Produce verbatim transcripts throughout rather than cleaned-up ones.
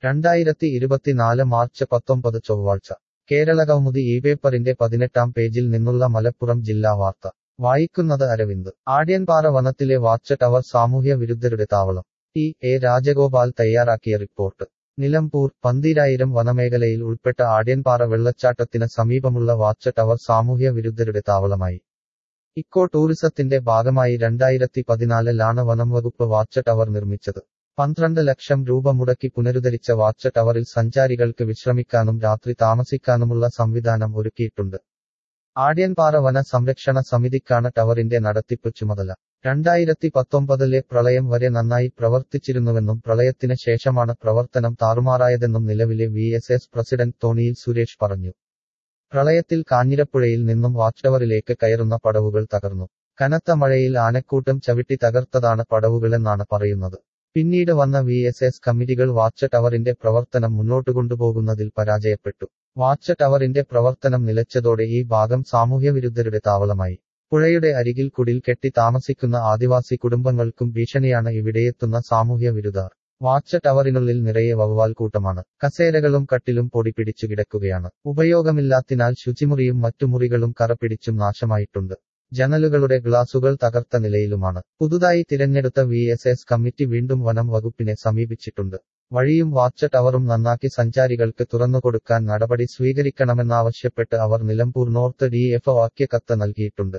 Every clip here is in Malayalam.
രണ്ടായിരത്തി ഇരുപത്തിനാല് മാർച്ച് പത്തൊമ്പത് ചൊവ്വാഴ്ച കേരളകൗമുദി ഈ പേപ്പറിന്റെ പതിനെട്ടാം പേജിൽ നിന്നുള്ള മലപ്പുറം ജില്ലാ വാർത്ത വായിക്കുന്നത് അരവിന്ദ്. ആഢ്യൻപാറ വനത്തിലെ വാച്ച് ടവർ സാമൂഹ്യ വിരുദ്ധരുടെ താവളം. ടി എ രാജഗോപാൽ തയ്യാറാക്കിയ റിപ്പോർട്ട്. നിലമ്പൂർ. പന്തീരായിരം വനമേഖലയിൽ ഉൾപ്പെട്ട ആഢ്യൻപാറ വെള്ളച്ചാട്ടത്തിന് സമീപമുള്ള വാച്ച് ടവർ സാമൂഹ്യ വിരുദ്ധരുടെ താവളമായി. ഇക്കോ ടൂറിസത്തിന്റെ ഭാഗമായി രണ്ടായിരത്തി പതിനാലിലാണ് വനംവകുപ്പ് വാച്ച് ടവർ നിർമ്മിച്ചത്. പന്ത്രണ്ട് ലക്ഷം രൂപ മുടക്കി പുനരുദ്ധരിച്ച വാച്ച് ടവറിൽ സഞ്ചാരികൾക്ക് വിശ്രമിക്കാനും രാത്രി താമസിക്കാനുമുള്ള സംവിധാനം ഒരുക്കിയിട്ടുണ്ട്. ആഢ്യൻപാറ വന സംരക്ഷണ സമിതിക്കാണ് ടവറിന്റെ നടത്തിപ്പ് ചുമതല. രണ്ടായിരത്തി പത്തൊമ്പതിലെ പ്രളയം വരെ നന്നായി പ്രവർത്തിച്ചിരുന്നുവെന്നും പ്രളയത്തിന് ശേഷമാണ് പ്രവർത്തനം താറുമാറായതെന്നും നിലവിലെ വി എസ് എസ് പ്രസിഡന്റ് തോണിയിൽ സുരേഷ് പറഞ്ഞു. പ്രളയത്തിൽ കാഞ്ഞിരപ്പുഴയിൽ നിന്നും വാച്ച് ടവറിലേക്ക് കയറുന്ന പടവുകൾ തകർന്നു. കനത്ത മഴയിൽ ആനക്കൂട്ടം ചവിട്ടി തകർത്തതാണ് പടവുകളെന്നാണ് പറയുന്നത്. പിന്നീട് വന്ന വി എസ് എസ് കമ്മിറ്റികൾ വാച്ച് ടവറിന്റെ പ്രവർത്തനം മുന്നോട്ടുകൊണ്ടുപോകുന്നതിൽ പരാജയപ്പെട്ടു. വാച്ച് ടവറിന്റെ പ്രവർത്തനം നിലച്ചതോടെ ഈ ഭാഗം സാമൂഹ്യവിരുദ്ധരുടെ താവളമായി. പുഴയുടെ അരികിൽ കുടിൽ കെട്ടി താമസിക്കുന്ന ആദിവാസി കുടുംബങ്ങൾക്കും ഭീഷണിയാണ് ഇവിടെയെത്തുന്ന സാമൂഹ്യ വിരുദ്ധർ. വാച്ച് ടവറിനുള്ളിൽ നിറയെ വവ്വാൽ കൂട്ടമാണ്. കസേരകളും കട്ടിലും പൊടി പിടിച്ചു കിടക്കുകയാണ്. ഉപയോഗമില്ലാത്തിനാൽ ശുചിമുറിയും മറ്റു മുറികളും കറപിടിച്ചും നാശമായിട്ടുണ്ട്. ജനലുകളുടെ ഗ്ലാസുകൾ തകർത്ത നിലയിലുമാണ്. പുതുതായി തിരഞ്ഞെടുത്ത വി എസ് എസ് കമ്മിറ്റി വീണ്ടും വനം വകുപ്പിനെ സമീപിച്ചിട്ടുണ്ട്. വഴിയും വാച്ച് ടവറും നന്നാക്കി സഞ്ചാരികൾക്ക് തുറന്നുകൊടുക്കാൻ നടപടി സ്വീകരിക്കണമെന്നാവശ്യപ്പെട്ട് അവർ നിലമ്പൂർ നോർത്ത് ഡി എഫ് ഒക്ക് കത്ത് നൽകിയിട്ടുണ്ട്.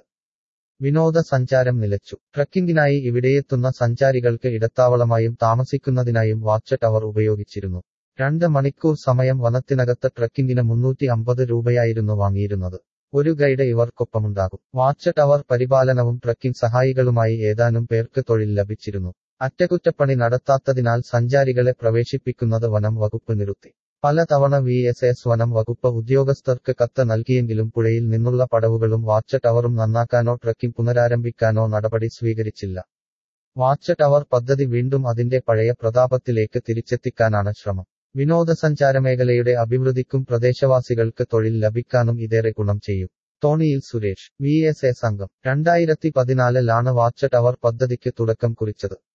വിനോദസഞ്ചാരം നിലച്ചു. ട്രക്കിംഗിനായി ഇവിടെയെത്തുന്ന സഞ്ചാരികൾക്ക് ഇടത്താവളമായും താമസിക്കുന്നതിനായും വാച്ച് ടവർ ഉപയോഗിച്ചിരുന്നു. രണ്ട് മണിക്കൂർ സമയം വനത്തിനകത്ത് ട്രക്കിംഗിന് മുന്നൂറ്റി അമ്പത് രൂപയായിരുന്നു വാങ്ങിയിരുന്നത്. ഒരു ഗൈഡ് ഇവർക്കൊപ്പമുണ്ടാകും. വാച്ച് ടവർ പരിപാലനവും ട്രക്കിംഗ് സഹായികളുമായി ഏതാനും പേർക്ക് തൊഴിൽ ലഭിച്ചിരുന്നു. അറ്റകുറ്റപ്പണി നടത്താത്തതിനാൽ സഞ്ചാരികളെ പ്രവേശിപ്പിക്കുന്നത് വനം വകുപ്പ് നിർത്തി. പലതവണ വി എസ് എസ് വനം വകുപ്പ് ഉദ്യോഗസ്ഥർക്ക് കത്ത് നൽകിയെങ്കിലും പുഴയിൽ നിന്നുള്ള പടവുകളും വാച്ച് ടവറും നന്നാക്കാനോ ട്രക്കിംഗ് പുനരാരംഭിക്കാനോ നടപടി സ്വീകരിച്ചില്ല. വാച്ച് ടവർ പദ്ധതി വീണ്ടും അതിന്റെ പഴയ പ്രതാപത്തിലേക്ക് തിരിച്ചെത്തിക്കാനാണ് ശ്രമം. വിനോദസഞ്ചാര മേഖലയുടെ അഭിവൃദ്ധിക്കും പ്രദേശവാസികൾക്ക് തൊഴിൽ ലഭിക്കാനും ഇതേറെ ഗുണം ചെയ്യും. തോണിയിൽ സുരേഷ്. വി എസ് എസ് അംഗം. രണ്ടായിരത്തി പതിനാലിലാണ് വാച്ച് ടവർ പദ്ധതിക്ക് തുടക്കം കുറിച്ചത്.